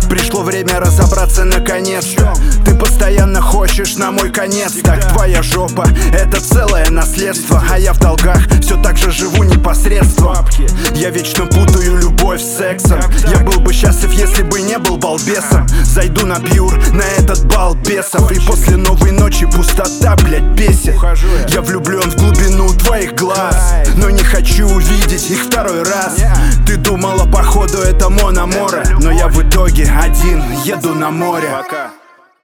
Пришло время разобраться наконец-то. Ты постоянно хочешь на мой конец. Так твоя жопа — это целое наследство, а я в долгах все так же живу непосредством. Я вечно путаю любовь с сексом. Я был бы счастлив, если бы не был балбесом. Зайду на пьюр, на этот бал бесов, и после новой ночи пустота, блять, бесит. Я влюблен в глубину твоих глаз, но не хочу увидеть их второй раз. Ты думала, походу, это Мон Аморе, но я в итоге один еду на море. Пока.